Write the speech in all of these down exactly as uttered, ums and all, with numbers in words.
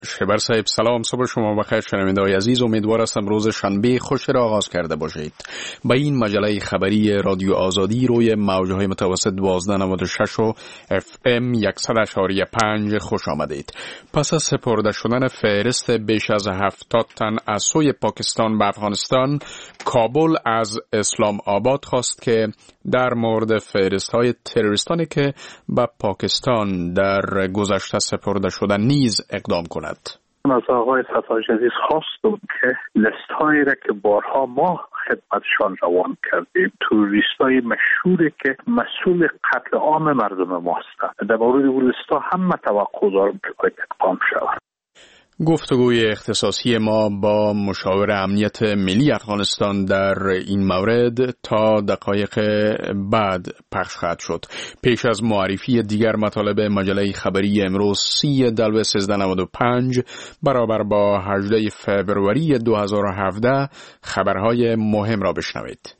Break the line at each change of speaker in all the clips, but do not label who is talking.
شبر صاحب سلام، صبح شما بخیر. شنونده‌های عزیز، امیدوار هستم روز شنبه خوش را آغاز کرده باشید. با این مجله خبری رادیو آزادی روی موج‌های متوسط دوازده نود و شش و اف ام صد و شش و پنج خوش آمدید. پس از سپرده شدن فهرست بیش از هفتاد تن از سوی پاکستان به افغانستان، کابل از اسلام آباد خواست که در مورد فهرست‌های تروریستانی که به پاکستان در گذشته سپرده شدن نیز اقدام کند.
از آقای ستایش عزیز خواستم که لیست هایی را که بارها ما خدمتشان روان کردیم، توریست های مشهوری که مسئول قتل عام مردم ما هستند، در مورد اون لیست ها هم توقع دارم که باید اقدام شود.
گفتگوی اختصاصی ما با مشاور امنیت ملی افغانستان در این مورد تا دقایق بعد پخش خواهد شد. پیش از معرفی دیگر مطالب مجله خبری امروز سی دلو سیزده نود و پنج برابر با هجدهم فوریه دو هزار و هفده خبرهای مهم را بشنوید.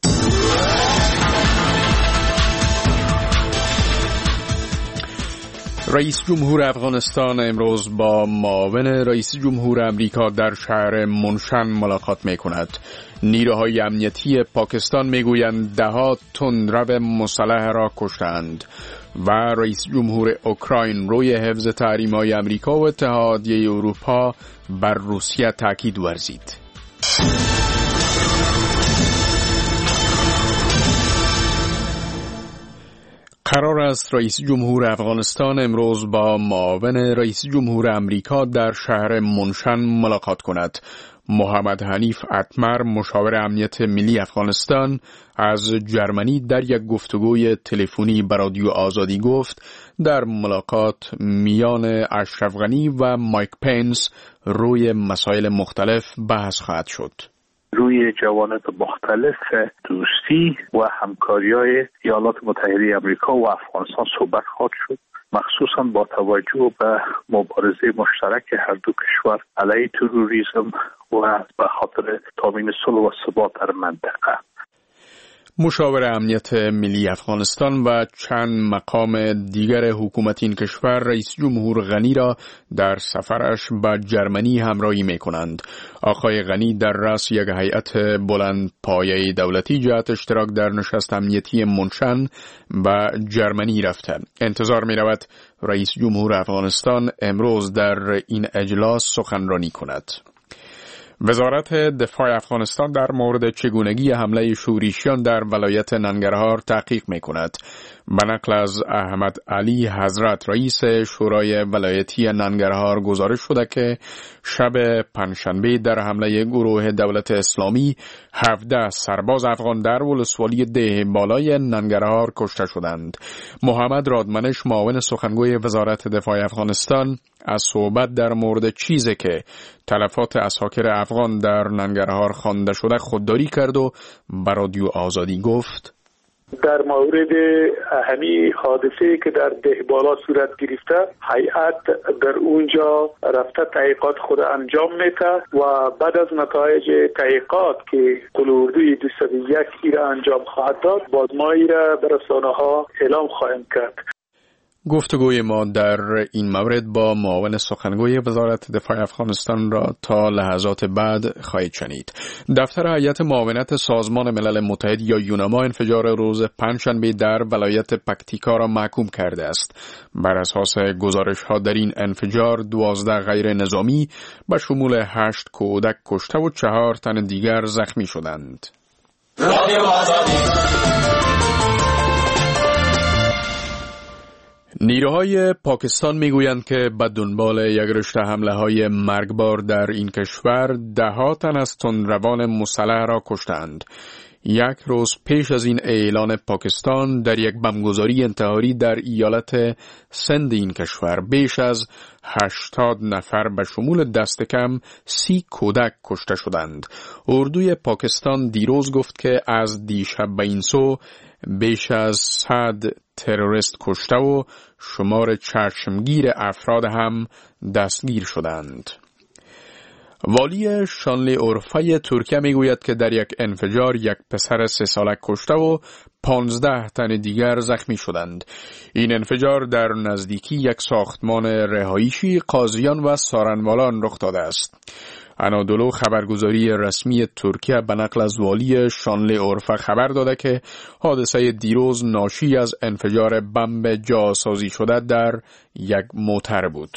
رئیس جمهور افغانستان امروز با معاون رئیس جمهور امریکا در شهر منشن ملاقات می کند. نیروهای امنیتی پاکستان می گویند ده ها تندرو مسلح را کشتند و رئیس جمهور اوکراین روی حفظ تحریم‌های امریکا و اتحادیه اروپا بر روسیه تاکید ورزید. قرار است رئیس جمهور افغانستان امروز با معاون رئیس جمهور امریکا در شهر منشن ملاقات کند. محمد حنیف اتمر، مشاور امنیت ملی افغانستان، از جرمنی در یک گفتگوی تلفنی با رادیو آزادی گفت در ملاقات میان اشرف غنی و مایک پنس روی مسائل مختلف بحث خواهد شد.
روی جوانب مختلف دوستی و همکاری‌های ایالات متحده آمریکا و افغانستان صحبت خواهد شد، مخصوصاً با توجه به مبارزه مشترک هر دو کشور علیه تروریسم و به خاطر تامین صلح و ثبات در منطقه.
مشاور امنیت ملی افغانستان و چند مقام دیگر حکومت این کشور رئیس جمهور غنی را در سفرش به جرمنی همراهی می کنند. آقای غنی در رأس یک هیئت بلند پایه دولتی جهت اشتراک در نشست امنیتی منشن به جرمنی رفته. انتظار می رود رئیس جمهور افغانستان امروز در این اجلاس سخنرانی کند. وزارت دفاع افغانستان در مورد چگونگی حمله شورشیان در ولایت ننگرهار تحقیق می کند. به نقل از احمد علی حضرت، رئیس شورای ولایتی ننگرهار، گزارش شده که شب پنجشنبه در حمله گروه دولت اسلامی هفده سرباز افغان در ولسوالی ده بالای ننگرهار کشته شدند. محمد رادمنش، معاون سخنگوی وزارت دفاع افغانستان، از صحبت در مورد چیزی که تلفات اساکر افغان در ننگرهار خوانده شده خودداری کرد و به رادیو آزادی گفت:
در مورد همین حادثه که در دهبالا صورت گرفته، هیئت در اونجا رفته تحقیقات خود انجام میده و بعد از نتایج تحقیقات که قلوردوی دویست و یک ایره انجام خواهد داد، باز ما ایره به رسانه ها اعلام خواهیم کرد.
گفتگوی ما در این مورد با معاون سخنگوی وزارت دفاع افغانستان را تا لحظات بعد خواهید شنید. دفتر هیئت معاونت سازمان ملل متحد یا یوناما انفجار روز پنجشنبه در ولایت پکتیکا را محکوم کرده است. بر اساس گزارش ها در این انفجار دوازده غیر نظامی به شمول هشت کودک کشته و چهار تن دیگر زخمی شدند. نیروهای پاکستان میگویند که به دنبال یک رشته حمله های مرگبار در این کشور ده ها تن از تندروان مسلح را کشتند. یک روز پیش از این اعلان پاکستان، در یک بمبگذاری انتحاری در ایالت سند این کشور بیش از هشتاد نفر به شمول دست کم سی کودک کشته شدند. اردوی پاکستان دیروز گفت که از دیشب به این سو بیش از صد تروریست کشته و شمار چشمگیر افراد هم دستگیر شدند. والی شانلی اورفای ترکیه میگوید که در یک انفجار یک پسر سه ساله کشته و پانزده تن دیگر زخمی شدند. این انفجار در نزدیکی یک ساختمان رهایشی قاضیان و سارنوالان رخ داده است. انادولو خبرگزاری رسمی ترکیه به نقل از والی شانلی اورفا خبر داده که حادثه دیروز ناشی از انفجار بمب جاسازی شده در یک موتر بود.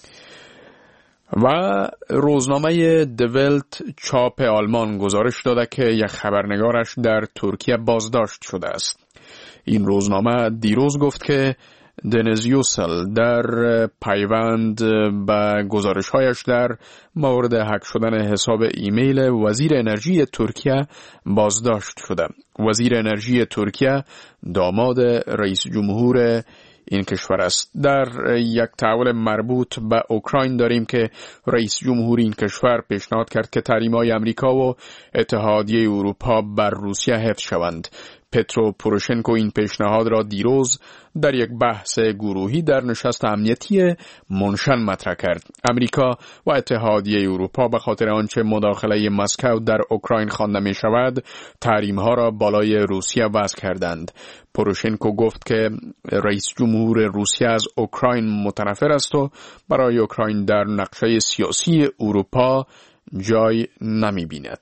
و روزنامه دولت چاپ آلمان گزارش داده که یک خبرنگارش در ترکیه بازداشت شده است. این روزنامه دیروز گفت که دنیز یوسل در پیوند به گزارش‌هایش در مورد هک شدن حساب ایمیل وزیر انرژی ترکیه بازداشت شده. وزیر انرژی ترکیه داماد رئیس جمهور این کشور است. در یک تحول مربوط به اوکراین داریم که رئیس جمهور این کشور پیشنهاد کرد که تحریم‌های آمریکا و اتحادیه اروپا بر روسیه حفظ شوند. پترو پوروشنکو این پیشنهاد را دیروز در یک بحث گروهی در نشست امنیتی منشن مطرح کرد. امریکا و اتحادیه اروپا به خاطر آنچه مداخله مسکو در اوکراین خوانده می شود، تحریم‌ها را بالای روسیه وضع کردند. پوروشنکو گفت که رئیس جمهور روسیه از اوکراین متنفر است و برای اوکراین در نقشه سیاسی اروپا جای نمی بیند.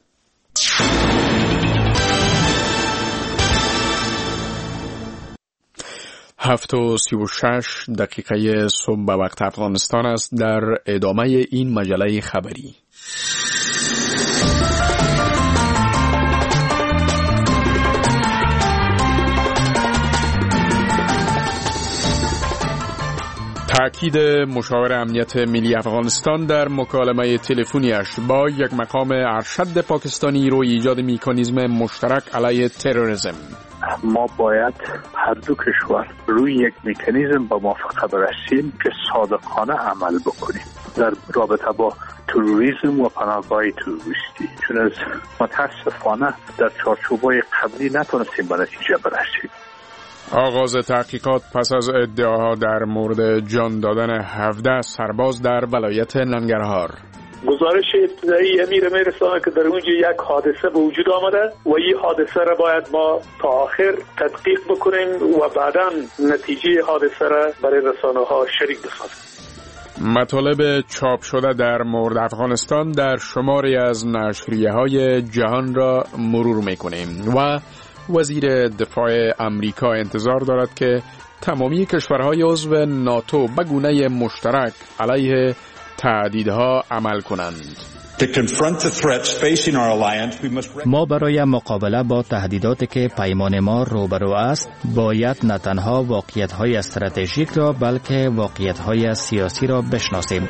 هفت و سی و شش دقیقه صبح به وقت افغانستان است. در ادامه این مجله خبری تأکید مشاور امنیت ملی افغانستان در مکالمه تلفنیش با یک مقام ارشد پاکستانی روی ایجاد مکانیزم مشترک علیه تروریسم.
ما باید هر دو کشور روی یک مکانیزم به موافقه برسیم که صادقانه عمل بکنیم در رابطه با تروریسم و پناهگاه تروریستی، چون از متاسفانه در چارچوب‌های قبلی نتونستیم به نتیجه برسیم.
آغاز تحقیقات پس از ادعاها در مورد جان دادن هفده سرباز در ولایت ننگرهار.
گزارش ابتدایی امیر میرسانه که در اونجا یک حادثه به وجود آمده و این حادثه را باید ما تا آخر تدقیق بکنیم و بعداً نتیجه حادثه را برای رسانه ها شریک بسازیم.
مطالب چاپ شده در مورد افغانستان در شماری از نشریه های جهان را مرور میکنیم و وزیر دفاع امریکا انتظار دارد که تمامی کشورهای عضو ناتو به گونه مشترک علیه تهدیدها عمل کنند.
ما برای مقابله با تهدیداتی که پیمان ما روبرو است باید نه تنها واقعیت‌های استراتژیک را بلکه واقعیت‌های سیاسی را بشناسیم.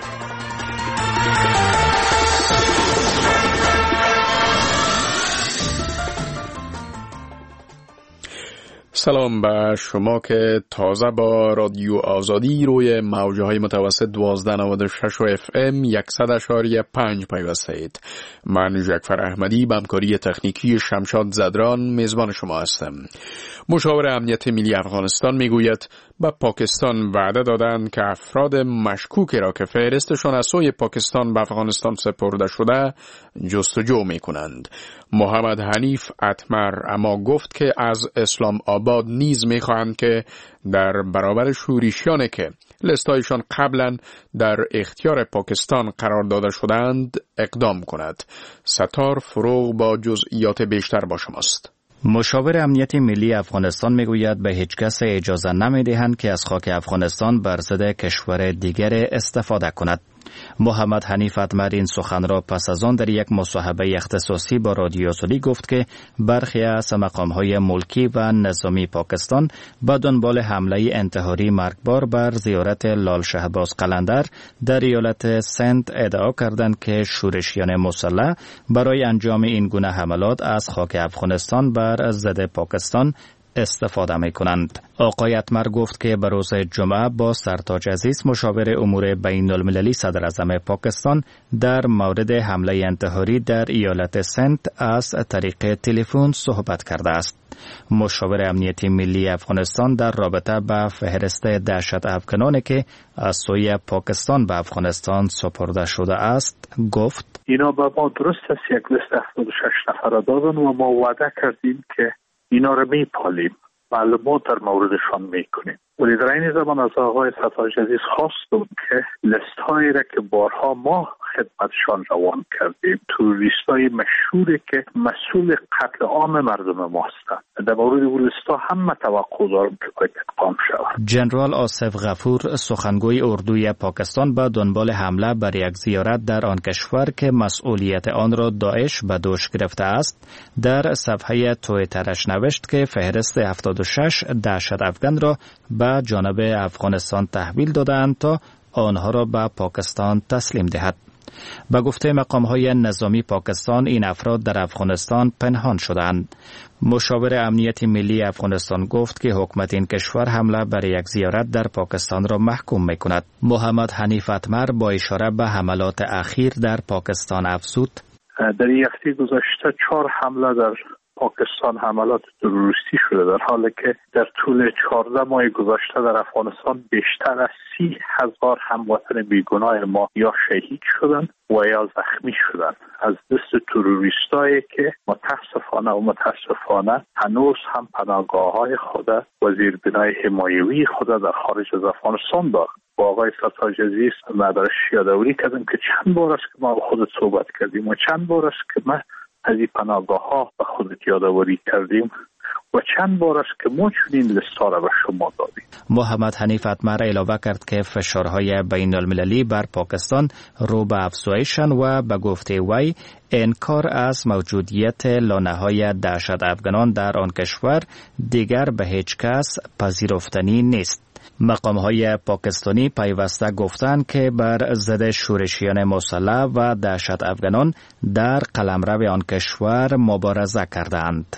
سلام به شما که تازه با رادیو آزادی روی موجه های متوسط دوازده نود و شش و اف ام صد اشاری پنج پیوسته اید. من جعفر احمدی به همکاری تکنیکی شمشاد زدران میزبان شما هستم. مشاور امنیت ملی افغانستان میگوید به پاکستان وعده دادند که افراد مشکوکی را که فهرستشان از سوی پاکستان به افغانستان سپرده شده جستجو میکنند. محمد حنیف اتمر اما گفت که از اسلام آباد نیز میخواهند که در برابر شورشیانی که لستایشان قبلا در اختیار پاکستان قرار داده شدند اقدام کند. ستار فروغ با جزئیات بیشتر با شماست.
مشاور امنیت ملی افغانستان میگوید به هیچ کس اجازه نمیدهند که از خاک افغانستان بر ضد کشور دیگر استفاده کند. محمد حنیف اتمر این سخن را پس از آن در یک مصاحبه اختصاصی با رادیو آزادی گفت که برخی از مقام‌های ملکی و نظامی پاکستان به دنبال حمله انتحاری مرگبار بر زیارت لال شهباز قلندر در ایالت سند ادعا کردند که شورشیان مسلح برای انجام این گونه حملات از خاک افغانستان بر ضد پاکستان استفاده می کنند. آقای اتمر گفت که به روز جمعه با سرتاج عزیز مشاور امور بین المللی صدر اعظم پاکستان در مورد حمله انتحاری در ایالت سند از طریق تلفن صحبت کرده است. مشاور امنیتی ملی افغانستان در رابطه با فهرست دهشت افغانانی که از سوی پاکستان به افغانستان سپرده شده است گفت:
اینا به ما درست است یک لیست هفتاد و شش نفر دادن و ما وعده کردیم که اینا رو میپالیم، معلومات در موردشان میکنیم. ولی در این زمان از آقای سرتاج عزیز خواستم که لیست هایی را که بارها ما خدمتشان روان کردیم، توریست های مشهوری که مسئول قتل عام مردم ما هستند، در مورد اون لیست ها هم توقع دارم که باید اقدام شود.
جنرال آصف غفور سخنگوی اردوی پاکستان به دنبال حمله بر یک زیارت در آن کشور که مسئولیت آن را داعش به دوش گرفته است، در صفحه توییترش نوشت که فهرست هفتاد و شش دهشت افغان را به جانب افغانستان تحویل دادند تا آنها را به پاکستان تسلیم دهد. به گفته مقام‌های نظامی پاکستان این افراد در افغانستان پنهان شدند. مشاور امنیتی ملی افغانستان گفت که حکومت این کشور حمله بر یک زیارت در پاکستان را محکوم می‌کند. محمد حنیف اتمر با اشاره به حملات اخیر در پاکستان افزود:
در یک هفته گذشته چهار حمله در پاکستان حملات تروریستی شده، در حالی که در طول چهارده ماه گذشته در افغانستان بیشتر از سی هزار هموطن بیگناه ما یا شهید شدند و یا زخمی شدند از دست تروریستایی که متاسفانه و متاسفانه هنوز هم پناهگاه‌های خود و زیربنای حمایوی خود در خارج از افغانستان دارند. با آقای سرتاج عزیز مدرش یادآوری کردیم که چند بار است که ما خودت صحبت کردیم و چند بار است که ما از این پناهگاه ها به خودت یادآوری کردیم و چند بار است که ما چنین لیست‌ها را به شما دادیم.
محمد حنیف اتمر علاوه کرد که فشارهای بین المللی بر پاکستان رو به افزایشند و به گفته وی انکار از موجودیت لانه‌های دهشت افغانان در آن کشور دیگر به هیچ کس پذیرفتنی نیست. مقام‌های پاکستانی پیوسته گفتند که بر ضد شورشیان مسلح و دهشت افغانان در قلمرو آن کشور مبارزه کردند.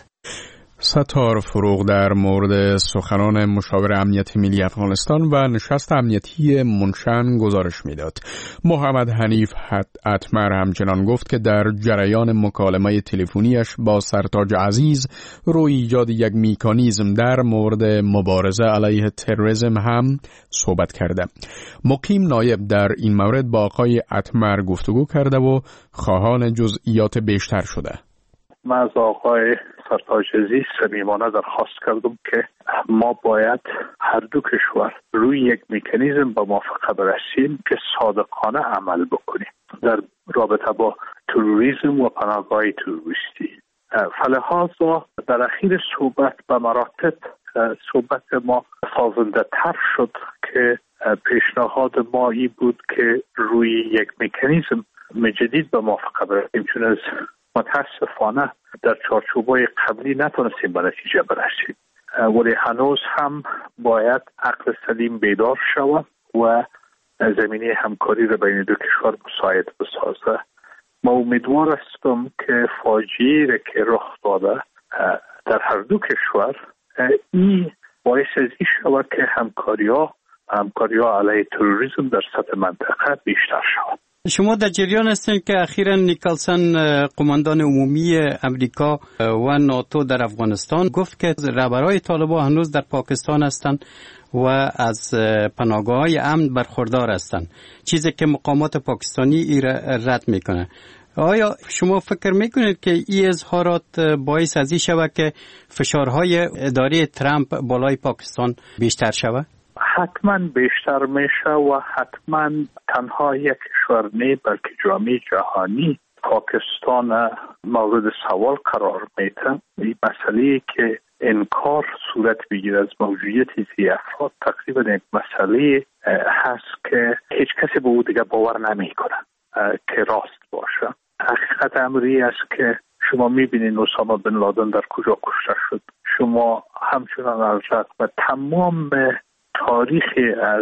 ستار فروغ در مورد سخنان مشاور امنیت ملی افغانستان و نشست امنیتی منشن گزارش میداد. محمد حنیف اتمر همچنان گفت که در جریان مکالمه تلفنیش با سرتاج عزیز روی ایجاد یک مکانیزم در مورد مبارزه علیه تروریسم هم صحبت کرده. مقیم نایب در این مورد با آقای اتمر گفتگو کرده و خواهان جزئیات بیشتر شده.
من از آقای سرتاج عزیز صمیمانه درخواست کردم که ما باید هر دو کشور روی یک مکانیزم به موافقه برسیم که صادقانه عمل بکنیم در رابطه با تروریسم و پناهگاه تروریستی. فلهذا در اخیر صحبت به مراتب صحبت ما سازنده تر شد که پیشنهاد ما این بود که روی یک مکانیزم جدید به موافقه برسیم، چون از متاسفانه در چارچوبای قبلی نتونستیم به نتیجه برسیم، ولی هنوز هم باید عقل سلیم بیدار شود و زمینه همکاری را بین دو کشور مساعد بسازه. ما امیدوار هستم که فاجعه‌ای را که رخ داده در هر دو کشور این باعث از این شود که همکاری‌ها همکاری‌ها علیه تروریسم در سطح منطقه بیشتر شود.
شما در جریان هستید که اخیراً نیکلسن قماندان عمومی امریکا و ناتو در افغانستان گفت که رهبرای طالبان هنوز در پاکستان هستند و از پناهگاه‌های امن برخوردار هستند، چیزی که مقامات پاکستانی ای رد میکنه. آیا شما فکر میکنید که این اظهارات باعث از این شود که فشارهای اداره ترامپ بالای پاکستان بیشتر شود؟
حتما بیشتر میشه و حتما تنها یک کشور نه بلکه جامعه جهانی پاکستان مورد سوال قرار میده. این مسئله که انکار صورت بگیره از موجودیت این افراد تقریبا یک مسئله هست که هیچ کسی به او دیگه باور نمیکنه که راست باشه. حقیقت امری است که شما میبینید اسامه بن لادن در کجا کشته شد. شما همچنان از رقم تمام تاریخی از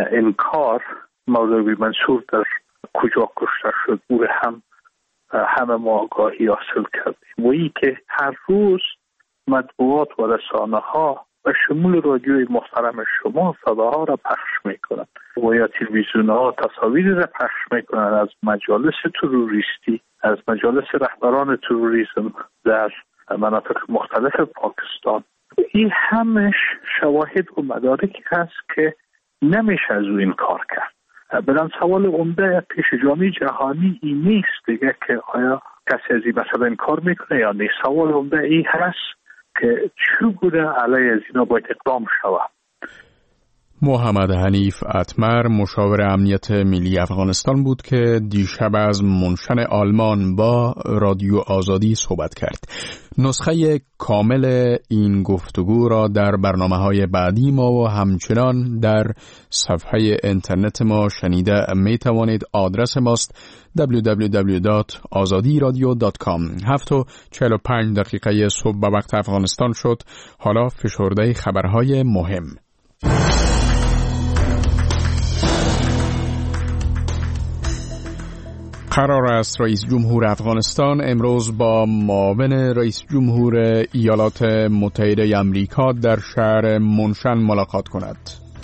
انکار مولوی منصور در کجا کشته شد او هم همه ما آگاهی حاصل کردیم و ای که هر روز مطبوعات و رسانه ها و شمول رادیوی محترم شما صداها را پخش میکنند و یا تلویزیون ها تصاویر را پخش میکنند از مجالس تروریستی، از مجالس رهبران تروریسم در مناطق مختلف پاکستان. این همش شواهد و مدارکی هست که نمیشه از این کار کرد. بلند سوال عمده پیش جامعه جهانی این نیست دیگه که آیا کسی از این مثلا این کار میکنه یا نیست. سوال عمده این هست که چگونه علیه از اینا باید اقدام شود.
محمد حنیف اتمر مشاور امنیت ملی افغانستان بود که دیشب از منشن آلمان با رادیو آزادی صحبت کرد. نسخه کامل این گفتگو را در برنامه‌های بعدی ما و همچنان در صفحه اینترنت ما شنیده می توانید. آدرس ماست دبلیو دبلیو دبلیو دات آزادی رادیو دات کام. هفت و چهل و پنج دقیقه صبح به وقت افغانستان شد. حالا فشرده خبرهای مهم. قرار است رئیس جمهور افغانستان امروز با معاون رئیس جمهور ایالات متحده آمریکا در شهر منشن ملاقات کند.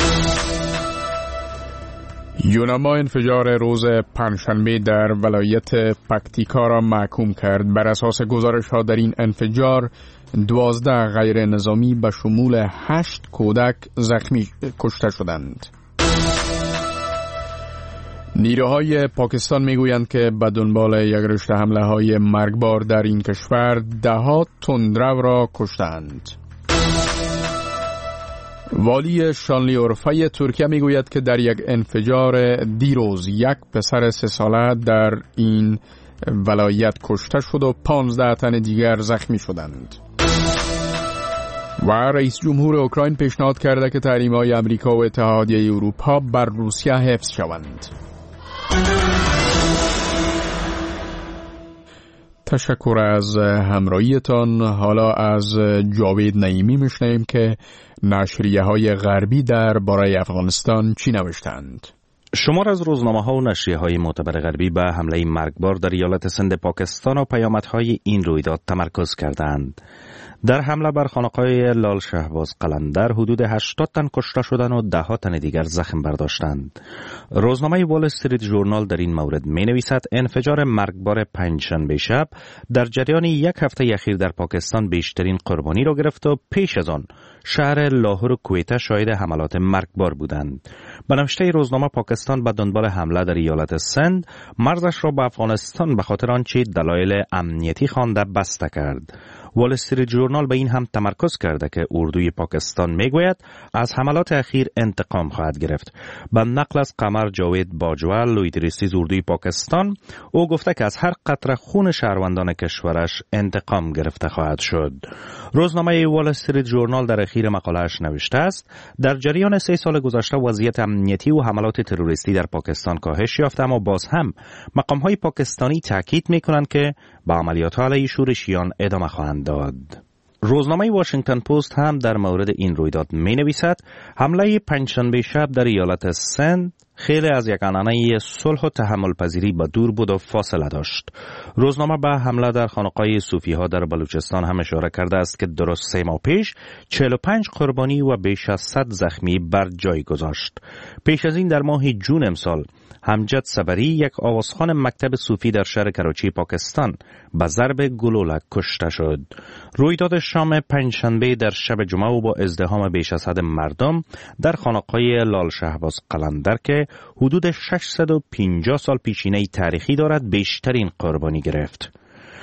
یوناما انفجار روز پنجشنبه در ولایت پکتیکا را محکوم کرد. بر اساس گزارش‌ها در این انفجار دوازده غیر نظامی به شمول هشت کودک زخمی کشته شدند. نیروهای پاکستان میگویند که به دنبال یک رشته حمله های مرگبار در این کشور دهها تندرو را کشتند. والی شانلی اورفای ترکیه میگوید که در یک انفجار دیروز یک پسر سه ساله در این ولایت کشته شد و پانزده تن دیگر زخمی شدند. و رئیس جمهور اوکراین پیشنهاد کرده که تحریم‌های آمریکا و اتحادیه اروپا بر روسیه حفظ شوند. تشکر از همراهیتان. حالا از جاوید نعیمی میشنویم که نشریه های غربی در باره افغانستان چی نوشتند.
شمار از روزنامه ها و نشریه های معتبر غربی به حمله مرگبار در ایالت سند پاکستان و پیامدهای این رویداد تمرکز کردند. در حمله بر خانقاه لال شهباز قلندر حدود هشتاد تن کشته شدند و ده ها تن دیگر زخم برداشتند. روزنامه وال استریت ژورنال در این مورد می نویسد انفجار مرگبار پنجشنبه شب در جریان یک هفته اخیر در پاکستان بیشترین قربانی را گرفت و پیش از آن شهر لاهور و کویته شاهد حملات مرگبار بودند. به نوشته روزنامه پاکستان به دنبال حمله در ایالت سند مرزش را به افغانستان به خاطر آنچه دلایل امنیتی خوانده بسته کرد. وال استریت ژورنال به این هم تمرکز کرده که اردوی پاکستان میگوید از حملات اخیر انتقام خواهد گرفت. به نقل از قمر جاوید باجوه لوی دریستیز اردوی پاکستان، او گفته که از هر قطره خون شهروندان کشورش انتقام گرفته خواهد شد. روزنامه وال استریت ژورنال در اخیر مقاله‌اش نوشته است در جریان سه سال گذشته وضعیت امنیتی و حملات تروریستی در پاکستان کاهش یافته، اما باز هم مقام‌های پاکستانی تاکید می‌کنند که با عملیات‌ها علیه شورشیان ادامه خواهند داد. روزنامه واشنگتن پست هم در مورد این رویداد می‌نویسد حمله پنجشنبه شب در ایالت سند خیلی از یک عنعنه صلح و تحمل پذیری به دور بود و فاصله داشت. روزنامه به حمله در خانقاه صوفی ها در بلوچستان هم اشاره کرده است که درست سه ماه پیش چهل و پنج قربانی و بیش از صد زخمی بر جای گذاشت. پیش از این در ماه جون امسال حمجد صبری یک آوازخوان مکتب صوفی در شهر کراچی پاکستان به ضرب گلولک کشته شد. رویداد شام پنجشنبه در شب جمعه و با ازدحام بیش از حد مردم در خانقاه لال شهباز قلندر که حدود ششصد و پنجاه سال پیشینه تاریخی دارد بیشترین قربانی گرفت.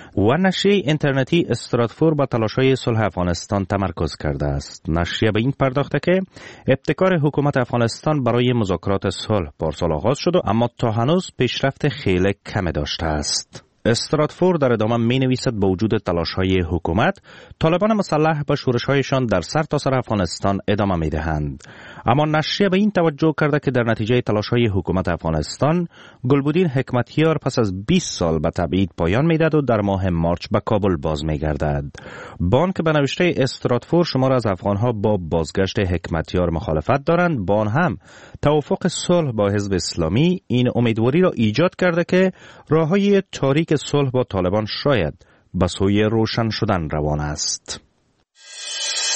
و نشریه اینترنتی استراتفور با تلاش‌های صلح افغانستان تمرکز کرده است. نشریه به این پرداخته که ابتکار حکومت افغانستان برای مذاکرات صلح پارسال آغاز شد و اما تا هنوز پیشرفت خیلی کم داشته است. استراتفور در ادامه می نویسد با وجود تلاش‌های حکومت، طالبان مسلح به شورش‌هایشان در سرتاسر افغانستان ادامه می دهند. اما نشریه به این توجه کرده که در نتیجه تلاش‌های حکومت افغانستان، گلبدین حکمتیار پس از بیست سال به تبعید پایان می دهد و در ماه مارچ به کابل باز می گردد. بانک به نوشته استراتفور شمار از افغانها با بازگشت حکمتیار مخالفت دارند. بان هم توافق صلح با حزب اسلامی این امیدواری را ایجاد کرده که راه‌های تاریک صلح با طالبان شاید به سوی روشن شدن روان است.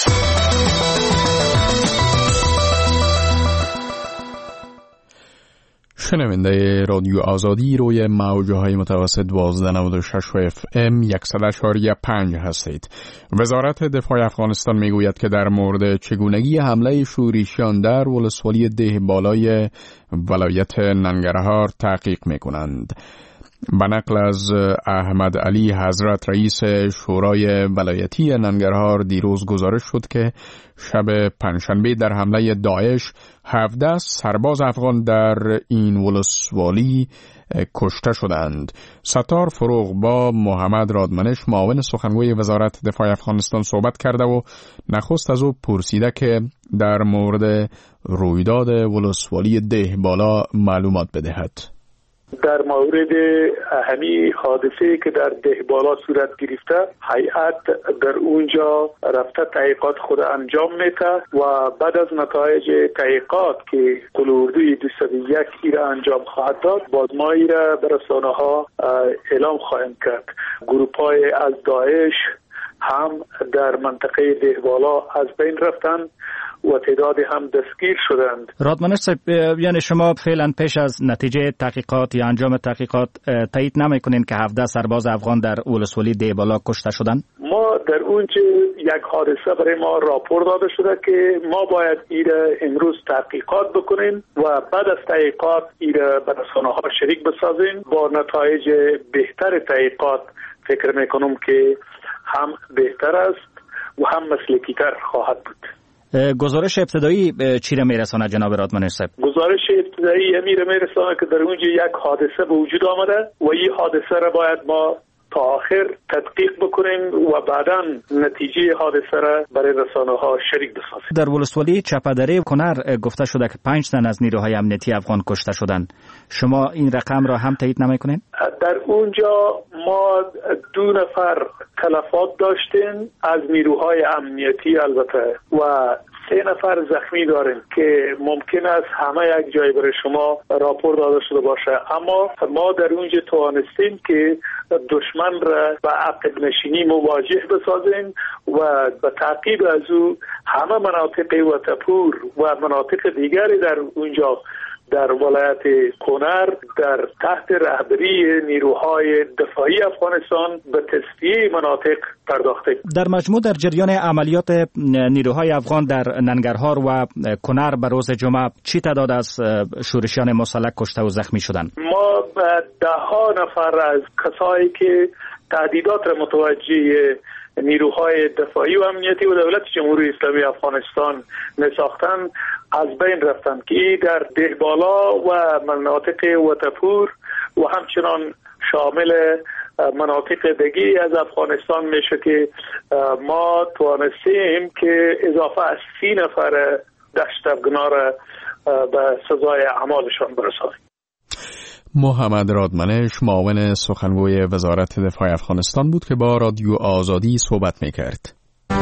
شنونده رادیو آزادی روی موجه های متوسط دوازده نود و شش و اف ام صد و پنج هستید. وزارت دفاع افغانستان میگوید که در مورد چگونگی حمله شورشیان در ولسوالی ده بالای ولایت ننگرهار تحقیق میکنند. به نقل از احمد علی حضرت رئیس شورای ولایتی ننگرهار دیروز گزارش شد که شب پنجشنبه در حمله داعش هفده سرباز افغان در این ولسوالی کشته شدند. ستار فروغ با محمد رادمنش معاون سخنگوی وزارت دفاع افغانستان صحبت کرده و نخست از او پرسیده که در مورد رویداد ولسوالی ده بالا معلومات بدهد.
در مورد همین حادثه که در ده بالا صورت گرفته، هیئت در اونجا رفته تحقیقات خود انجام میده و بعد از نتایج تحقیقات که قلوردوی دویست و یک ای را انجام خواهد داد، باز ما ای را به رسانه ها اعلام خواهیم کرد. گروپ های از داعش هم در منطقه ده بالا از بین رفتن و تعداد هم دستگیر شدند.
رادمنش صاحب، یعنی شما فعلا پیش از نتیجه تحقیقات یا انجام تحقیقات تایید نمی‌کنین که هفده سرباز افغان در ولسوالی ده بالا کشته شدند؟
ما در اونجا یک حادثه برای ما راپور داده شده که ما باید ایره امروز تحقیقات بکنیم و بعد از تحقیقات ایره به رسانه‌ها شریک بسازیم. با نتایج بهتر تحقیقات فکر میکنم که هم بهتر است و هم مسلکی تر خواهد بود.
گزارش ابتدایی چی را میرسانه جناب رادمنش صاحب؟
گزارش ابتدایی همی را میرسانه که در اونجا یک حادثه به وجود آمده و این حادثه را باید ما تا آخر تدقیق بکنیم و بعدا نتیجه حادثه را برای رسانه ها شریک بسازیم.
در ولسوالی چپدره کنر گفته شده که پنج تن از نیروهای امنیتی افغان کشته شدند. شما این رقم را هم تایید نمی‌کنین؟
در اونجا ما دو نفر تلفات داشتیم از نیروهای امنیتی البته و سه نفر زخمی داریم که ممکن است همه یک جای برای شما راپور داده شده باشه، اما ما در اونجا توانستیم که دشمن را به عقب نشینی مواجه بسازیم و به تعقیب از او همه مناطق وطپور و مناطق دیگری در اونجا در ولایت کنر در تحت رهبری نیروهای دفاعی افغانستان به تصفیه مناطق پرداخته.
در مجموع در جریان عملیات نیروهای افغان در ننگرهار و کنر به روز جمعه چی تعداد از شورشیان مسلح کشته و زخمی شدند؟
ما ده ها نفر از کسایی که تهدیدات را متوجه نیروهای دفاعی و امنیتی و دولت جمهوری اسلامی افغانستان نساختن از بین رفتن که در ده بالا و مناطق وطپور و همچنان شامل مناطق دیگی از افغانستان میشه که ما توانستیم که اضافه از سی نفر دشت افغانا را به سزای اعمالشان برسانیم.
محمد رادمنش معاون سخنگوی وزارت دفاع افغانستان بود که با رادیو آزادی صحبت میکرد.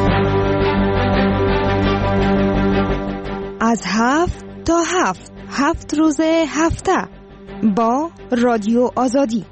از هفت تا هفت هفت روز هفته با رادیو آزادی.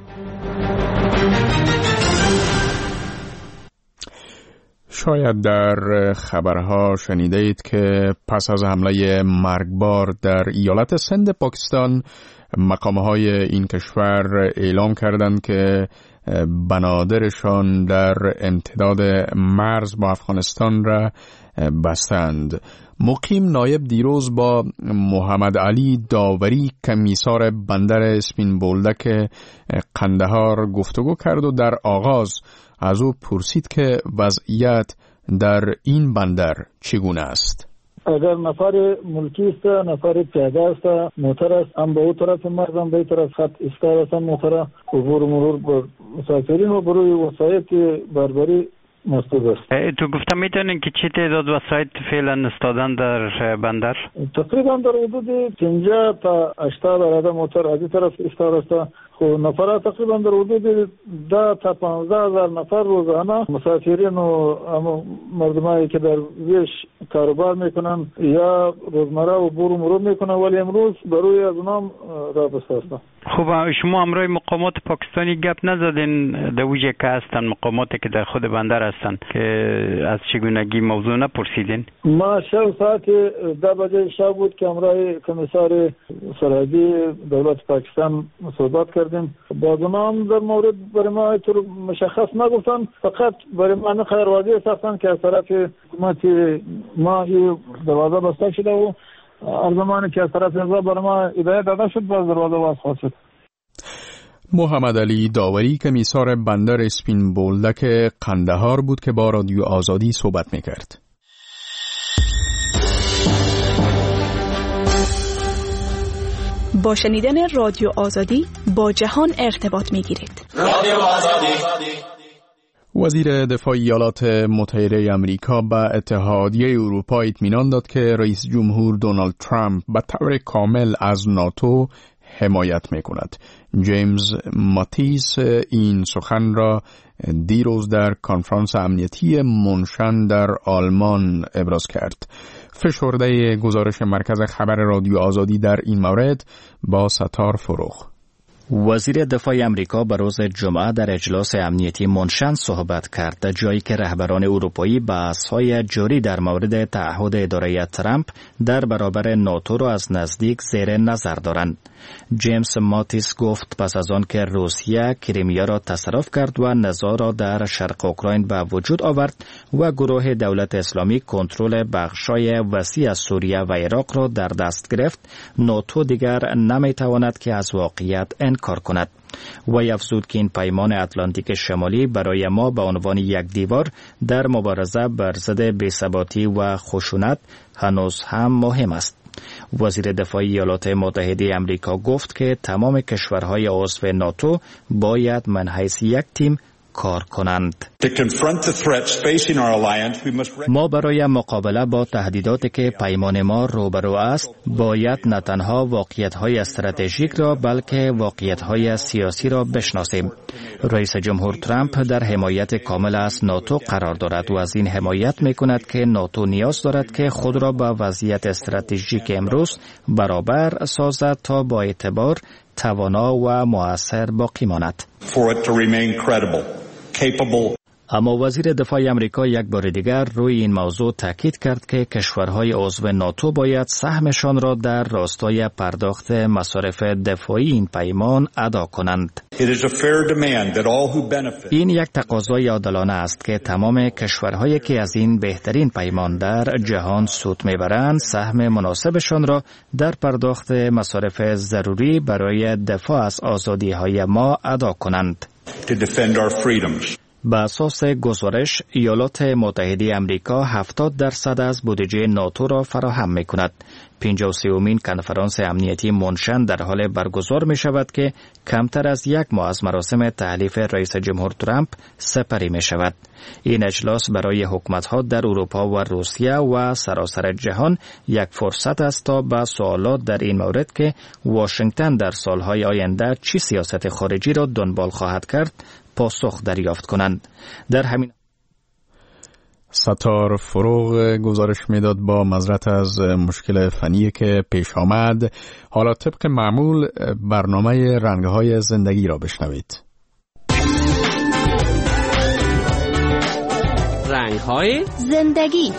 شاید در خبرها شنیدید که پس از حمله مرگبار در ایالت سند پاکستان مقامهای این کشور اعلام کردند که بنادرشان در امتداد مرز با افغانستان را بستند. مقیم نایب دیروز با محمد علی داوری کمیسار بندر اسپین بولدک قندهار گفتگو کرد و در آغاز از او پرسید که وضعیت در این بندر چگونه است.
اگر نفر ملکی است، نفر پیاده است، موتر است، هم به او طرف مرز هم به این طرف خط ایستاده است، موتر عبور مرور بر مسافرین و بروی وسایط بربری مستوب است.
تو گفتم میتونین که چی تعداد وسایط فعلا استادن در بندر؟
تقریبا در حدود پنجاه تا هشتاد عدد موتر از این طرف ایستاده است. خب نفرات تقریبا در حدود ده تا پانزده هزار نفر روزانه مسافرین و مردمایی که در ویش کاروبار میکنن یا روزمره و برو مرور میکنن، ولی امروز بروی از اونام رابسته است.
خب شما امروی مقامات پاکستانی گپ نزدین در وجه که هستن مقاماتی که در خود بندر هستن که از چگونگی موضوع نپرسیدین؟
ما شب ساعت ده بجه شب بود که امروی کمیسار سرحدی دولت پاکستان صحبت کردیم. باز هم در مورد برای ما طور مشخص نگفتن، فقط برای ما خیر واضح هستن که از طرف حکومت ما این دروازه بسته شده و هر زمانی که از طرف رضا برای ما هدایت داده شد باز دروازه باز خواهد شد.
محمد علی داوری کمیسار بندر اسپین بولدک قندهار بود که با رادیو آزادی صحبت میکرد.
با شنیدن رادیو آزادی با جهان ارتباط میگیرید. رادیو آزادی.
وزیر دفاع ایالات متحده آمریکا به اتحادیه اروپا اطمینان داد که رئیس جمهور دونالد ترامپ به طور کامل از ناتو حمایت میکند. جیمز ماتیس این سخن را دیروز در کنفرانس امنیتی مونشن در آلمان ابراز کرد. فشرده گزارش مرکز خبر رادیو آزادی در این مورد با ستار فروغ.
وزیر دفاع امریکا به روز جمعه در اجلاس امنیتی مونشن صحبت کرد، در جایی که رهبران اروپایی بحث‌های جاری در مورد تعهد اداره ترامپ در برابر ناتو را از نزدیک زیر نظر دارند. جیمز ماتیس گفت پس از آن که روسیه کریمیا را تصرف کرد و نزاع را در شرق اوکراین به وجود آورد و گروه دولت اسلامی کنترل بخشای وسیع از سوریه و عراق را در دست گرفت، ناتو دیگر نمیتواند که از واقعیت انکار کند. و افزود که این پیمان اتلانتیک شمالی برای ما به عنوان یک دیوار در مبارزه بر ضد بی‌ثباتی و خشونت هنوز هم مهم است. وزیر دفاع ایالات متحده آمریکا گفت که تمام کشورهای عضو ناتو باید من حیث یک تیم کار کنند. ما برای مقابله با تهدیداتی که پیمان ما روبرو است باید نه تنها واقعیت‌های استراتژیک را بلکه واقعیت‌های سیاسی را بشناسیم. رئیس جمهور ترامپ در حمایت کامل از ناتو قرار دارد و از این حمایت می‌کند که ناتو نیاز دارد که خود را با وضعیت استراتژیک امروز برابر سازد تا با اعتبار توانا و مؤثر باقی ماند. اما وزیر دفاع آمریکا یک بار دیگر روی این موضوع تاکید کرد که کشورهای عضو ناتو باید سهمشان را در راستای پرداخت مصارف دفاعی این پیمان ادا کنند. این یک تقاضای عادلانه است که تمام کشورهایی که از این بهترین پیمان در جهان سود میبرند سهم مناسبشان را در پرداخت مصارف ضروری برای دفاع از آزادی‌های ما ادا کنند. به اساس گزارش ایالات متحده آمریکا هفتاد درصد از بودجه ناتو را فراهم می کند. پنجاه و سومین کنفرانس امنیتی مونشن در حال برگزار می شود که کمتر از یک ماه از مراسم تحلیف رئیس جمهور ترامپ سپری می شود. این اجلاس برای حکومت‌ها در اروپا و روسیه و سراسر جهان یک فرصت است تا به سوالات در این مورد که واشنگتن در سالهای آینده چی سیاست خارجی را دنبال خواهد کرد پاسخ دریافت کنند. در همین
ستار فروغ گزارش میداد با معذرت از مشکل فنی که پیش آمد. حالا طبق معمول برنامه رنگ‌های زندگی را بشنوید.
رنگ‌های زندگی.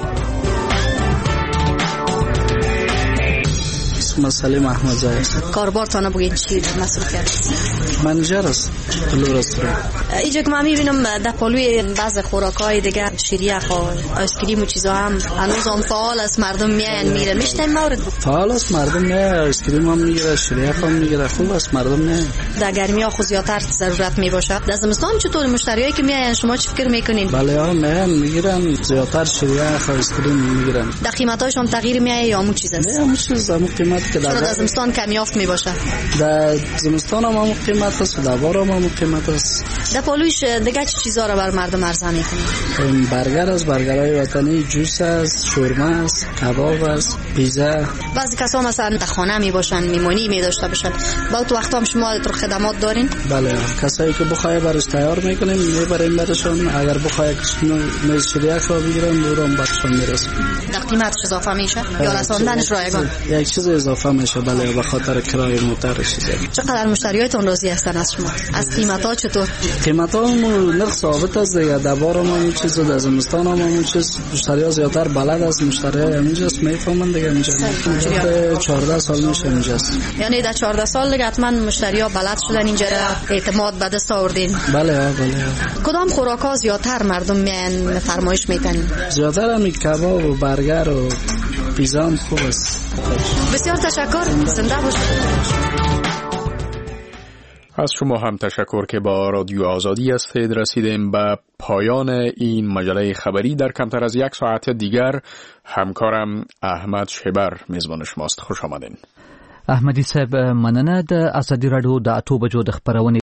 اسم سلیم احمد زاید.
کاربارتان بگید چی مسئول کرد؟
منیجر است. پلو رستوران.
اینجا که من میبینم در پلوی بعض خوراکای دیگه شیریخ و آیسکریم و چیزا هم هنوز هم فعال است، مردم میاین میرن. میشته این مورد
فعال است، مردم میاین، آیسکریم هم میگیره، شیریخ هم میگیره، خوب است، مردم میاین.
در گرمی ها خود زیادتر ضرورت میباشه. در زمستان چطور مشتریایی که میاین شما چی فکر میکنین؟
بله ها میاین میگیرن، زیادتر شیریخ و آیسکریم میگیرن.
در قیمتاش هم تغییر میایه یا همون چیز است؟
نه همون چیز، همون قیمت که
در زمستان کمیافت میباشه.
در زمستان هم همون قیمت است، در بهار هم همون قیمت است.
در پلویش دیگه چه چیزا رو بر مردم عرضه میکنین؟
برگر است، برگرهای وطنی، جوس است، شورما است، کباب است، پیزا.
بعضی کسا مثلا در خانه می باشن، میمونی می داشته باشن، با تو وقتا هم شما تو خدمات دارین؟
بله، کسایی که بخوای برش تیار میکنیم میبریم برشون، اگر بخوای میز شریعه رو بگیرن دورم برشون میرسیم.
در قیمتش اضافه میشه یا رساندنش رایگان؟
یک چیز اضافه میشه. بله به خاطر کرایه موتر چیزه.
چقدر مشتریاتون راضی هستن از شما؟ از قیمت ها چطور؟
قیمت ها نرخ ثابت است دیگه. در بار ما این چیز در زمستان هم این چیز مشتری ها زیادتر بلد است. مشتری ها اینجاست میفهمن دیگه. اینجا چهارده سال میشه اینجاست.
یعنی در چهارده سال دیگه حتما مشتری ها بلد شدن اینجا را اعتماد به دست آوردین.
بله بله.
کدام خوراک ها زیادتر مردم میان فرمایش میکنن؟
زیادتر هم کباب و برگر و پیزا هم خوب است.
بسیار تشکر. زنده باشید.
از شما هم تشکر که با رادیو آزادی هستید. رسیدیم به پایان این مجله خبری. در کمتر از یک ساعت دیگر همکارم احمد شبر میزبان شماست. خوش آمدین.
احمدی صاحب مننه. د ازادي رادیو د اتو بجو د خبرونه